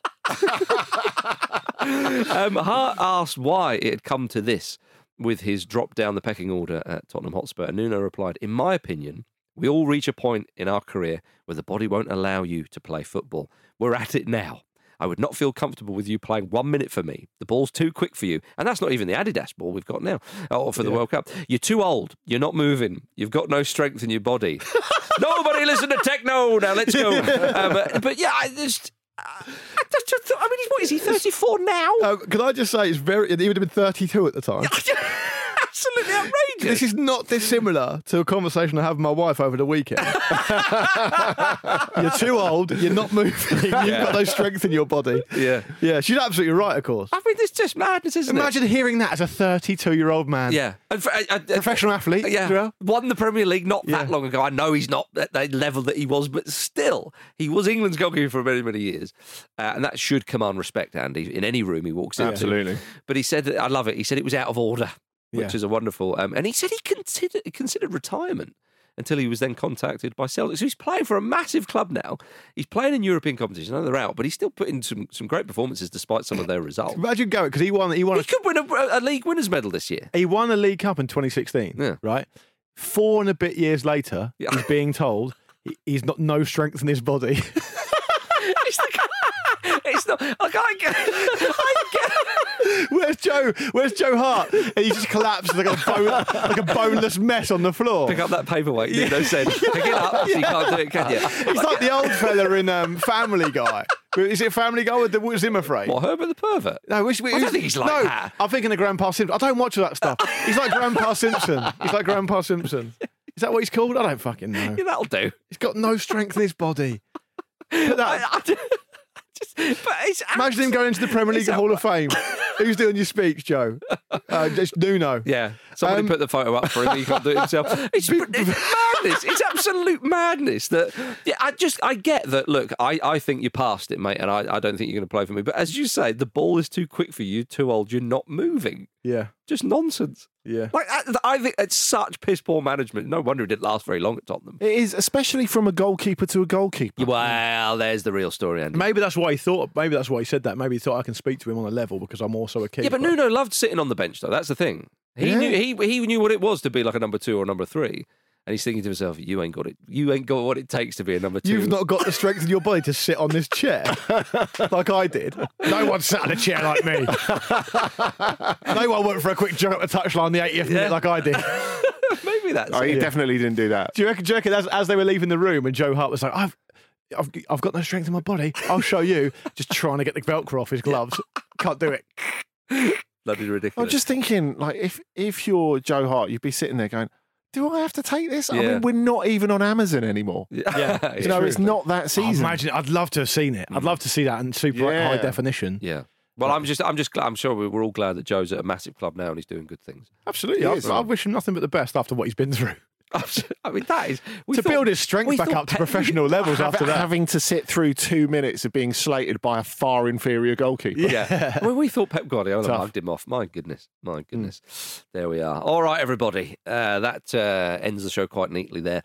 Hart asked why it had come to this with his drop down the pecking order at Tottenham Hotspur. And Nuno replied, in my opinion, we all reach a point in our career where the body won't allow you to play football. We're at it now. I would not feel comfortable with you playing 1 minute for me. The ball's too quick for you. And that's not even the Adidas ball we've got now for the World Cup. You're too old. You're not moving. You've got no strength in your body. Nobody listen to techno. Now let's go. But yeah, I mean, what is he, 34 now? Can I just say, he would have been 32 at the time. Absolutely outrageous. This is not dissimilar to a conversation I had with my wife over the weekend. You're too old, you're not moving, you've got no strength in your body. Yeah. Yeah, she's absolutely right, of course. I mean, it's just madness, isn't Imagine hearing that as a 32-year-old man. Yeah. Professional athlete. Yeah. Won the Premier League not that long ago. I know he's not at the level that he was, but still, he was England's goalkeeper for many, many years. And that should command respect, Andy, in any room he walks into. Absolutely. But he said, I love it, he said it was out of order, which is a wonderful... and he said he considered retirement. until he was then contacted by Celtic. So he's playing for a massive club now. He's playing in European competition. I know they're out, but he's still putting some great performances despite some of their results. Imagine going, because he could win a league winners medal this year. He won a League Cup in 2016, right? 4 and a bit years later, he's being told he's got no strength in his body. It's not. I can't get. Where's Joe Hart? And he just collapses like a boneless mess on the floor. Pick up that paperweight. Nino said, "Pick it up." So you can't do it, can you? He's like the old fella in Family Guy. Is it Family Guy with the Zimmer frame? What, Herbert the Pervert? No, I don't think he's like that. I'm thinking of Grandpa Simpson. I don't watch that stuff. He's like Grandpa Simpson. He's like Grandpa Simpson. Is that what he's called? I don't fucking know. Yeah, that'll do. He's got no strength in his body. Imagine him going into the Premier League Hall of Fame. Who's doing your speech, Joe? Just Nuno. Yeah. Somebody put the photo up for him. He can't do it himself. It's madness. It's absolute madness. I get that. Look, I think you're past it, mate, and I don't think you're going to play for me. But as you say, the ball is too quick for you, too old, you're not moving. Yeah. Just nonsense. Yeah. Like, I think it's such piss poor management. No wonder it didn't last very long at Tottenham. It is, especially from a goalkeeper to a goalkeeper. Well, there's the real story, Andy. Maybe that's why he thought. Maybe that's why he said that. Maybe he thought I can speak to him on a level because I'm also a keeper. Yeah, but Nuno loved sitting on the bench, though. That's the thing. He knew what it was to be like a number 2 or number 3. And he's thinking to himself, you ain't got it. You ain't got what it takes to be a number 2. You've not got the strength in your body to sit on this chair like I did. No one sat on a chair like me. No one went for a quick jog up the touchline the 80th minute like I did. Maybe that's it. He definitely didn't do that. Do you reckon as they were leaving the room and Joe Hart was like, I've got no strength in my body. I'll show you. Just trying to get the Velcro off his gloves. Can't do it. Bloody ridiculous. I'm just thinking, like, if you're Joe Hart, you'd be sitting there going, do I have to take this? Yeah. I mean, we're not even on Amazon anymore. Yeah, it's not that season. Imagine, I'd love to have seen it. I'd love to see that in super high definition. Yeah. Well, I'm glad. I'm sure we're all glad that Joe's at a massive club now and he's doing good things. Absolutely. I wish him nothing but the best after what he's been through. I mean, that is build his strength back up to professional levels after that. Having to sit through 2 minutes of being slated by a far inferior goalkeeper. Yeah. Well, we thought Pep Guardiola mugged him off. My goodness. There we are. All right, everybody. That ends the show quite neatly there.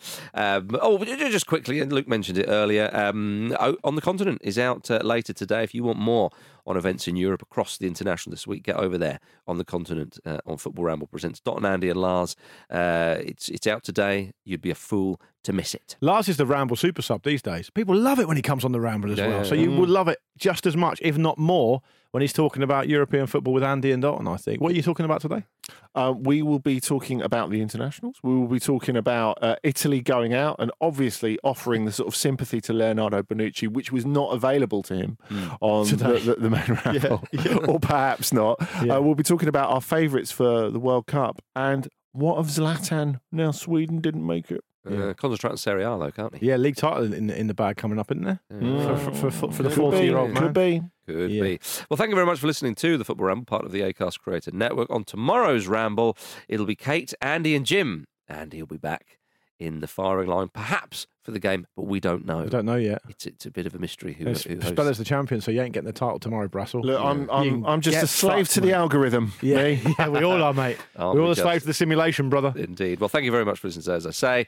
Just quickly, and Luke mentioned it earlier, On the Continent is out later today. If you want more on events in Europe across the international this week, get over there On the Continent on Football Ramble Presents Dot and Andy and Lars. It's out today. You'd be a fool to miss it. Lars is the Ramble super sub these days. People love it when he comes on the Ramble as well. So you would love it just as much, if not more, when he's talking about European football with Andy and Dalton, I think. What are you talking about today? We will be talking about the internationals. We will be talking about Italy going out and obviously offering the sort of sympathy to Leonardo Bonucci, which was not available to him on the main Ramble, or perhaps not. Yeah. We'll be talking about our favourites for the World Cup and what of Zlatan now Sweden didn't make it. Concentrate on Serie A though, can't he? Yeah, league title in the bag coming up, isn't there? For the 40-year-old man. Could be. Could be. Well, thank you very much for listening to the Football Ramble, part of the Acast Creator Network. On tomorrow's Ramble, it'll be Kate, Andy and Jim. Andy will be back in the firing line, perhaps for the game, but we don't know. We don't know yet. It's a bit of a mystery who Speller's the champion, so you ain't getting the title tomorrow, Brassel. Look, I'm just a slave to the algorithm. Yeah, yeah, we all are, mate. We're all a slave to the simulation, brother. Indeed. Well, thank you very much for listening to, as I say.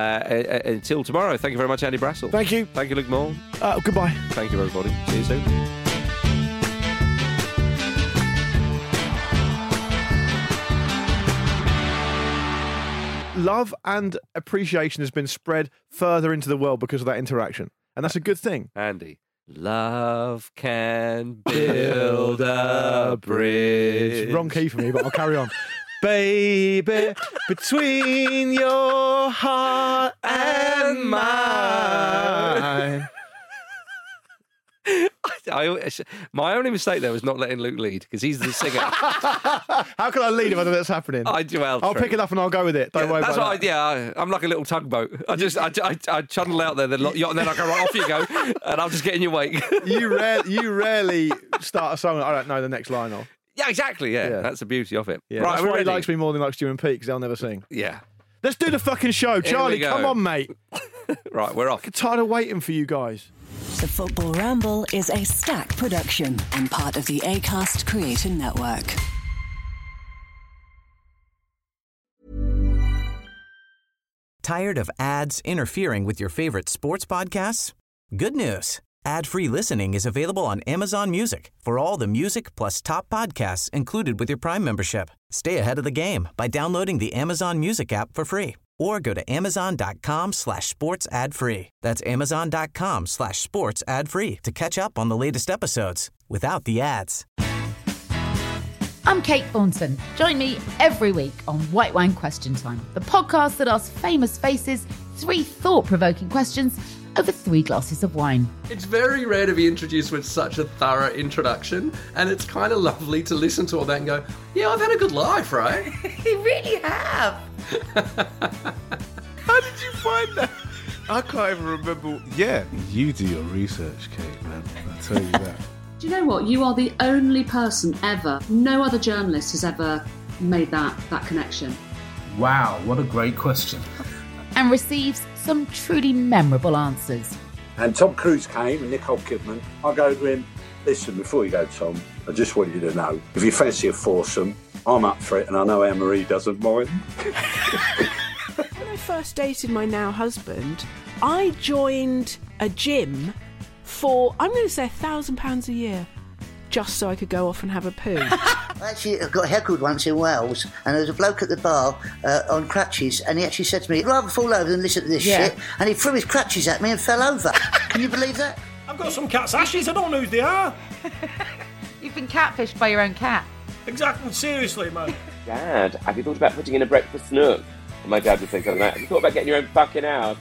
Until tomorrow, thank you very much, Andy Brassel. Thank you. Thank you, Luke Moore. Goodbye. Thank you, everybody. See you soon. Love and appreciation has been spread further into the world because of that interaction. And that's a good thing. Andy. Love can build a bridge. Wrong key for me, but I'll carry on. Baby, between your heart and mine. My only mistake there was not letting Luke lead because he's the singer. How can I lead if I know that's happening? I'll pick it up and I'll go with it. Don't worry about that. I'm like a little tugboat. I channel out there, then I go right, off you go, and I'll just get in your wake. You rarely start a song. I don't know the next line of. Yeah, exactly. Yeah, that's the beauty of it. Yeah, right, that's why he likes me more than he likes Stu and Pete because they'll never sing. Yeah. Let's do the fucking show, Charlie. Come on, mate. Right, we're off. I'm tired of waiting for you guys. The Football Ramble is a Stack production and part of the Acast Creator Network. Tired of ads interfering with your favorite sports podcasts? Good news. Ad-free listening is available on Amazon Music for all the music plus top podcasts included with your Prime membership. Stay ahead of the game by downloading the Amazon Music app for free or go to amazon.com/sports ad free. That's amazon.com/sports ad free to catch up on the latest episodes without the ads. I'm Kate Thornton. Join me every week on White Wine Question Time, the podcast that asks famous faces 3 thought-provoking questions over 3 glasses of wine. It's very rare to be introduced with such a thorough introduction, and it's kind of lovely to listen to all that and go, yeah, I've had a good life, right? You really have. How did you find that? I can't even remember. Yeah, you do your research, Kate, man. I'll tell you that. Do you know what? You are the only person ever, no other journalist has ever made that connection. Wow, what a great question. And receives some truly memorable answers. And Tom Cruise came and Nicole Kidman. I go to him, listen, before you go, Tom, I just want you to know, if you fancy a foursome, I'm up for it, and I know Anne-Marie doesn't mind. When I first dated my now husband, I joined a gym for, I'm going to say £1,000 a year, just so I could go off and have a poo. Actually, I got heckled once in Wales, and there was a bloke at the bar on crutches, and he actually said to me, I'd rather fall over than listen to this shit, and he threw his crutches at me and fell over. Can you believe that? I've got some cat's ashes, I don't know who they are. You've been catfished by your own cat. Exactly, seriously, man. Dad, have you thought about putting in a breakfast nook? And my dad would say something like, have you thought about getting your own fucking house?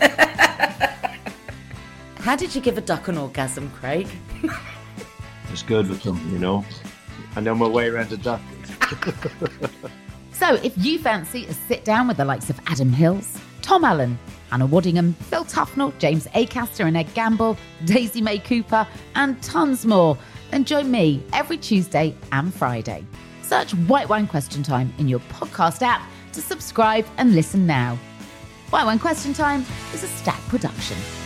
How did you give a duck an orgasm, Craig? It's good with them, you know. I know my way around a duck. So if you fancy a sit-down with the likes of Adam Hills, Tom Allen, Anna Waddingham, Phil Tufnell, James Acaster and Ed Gamble, Daisy May Cooper, and tons more, then join me every Tuesday and Friday. Search White Wine Question Time in your podcast app to subscribe and listen now. White Wine Question Time is a Stack production.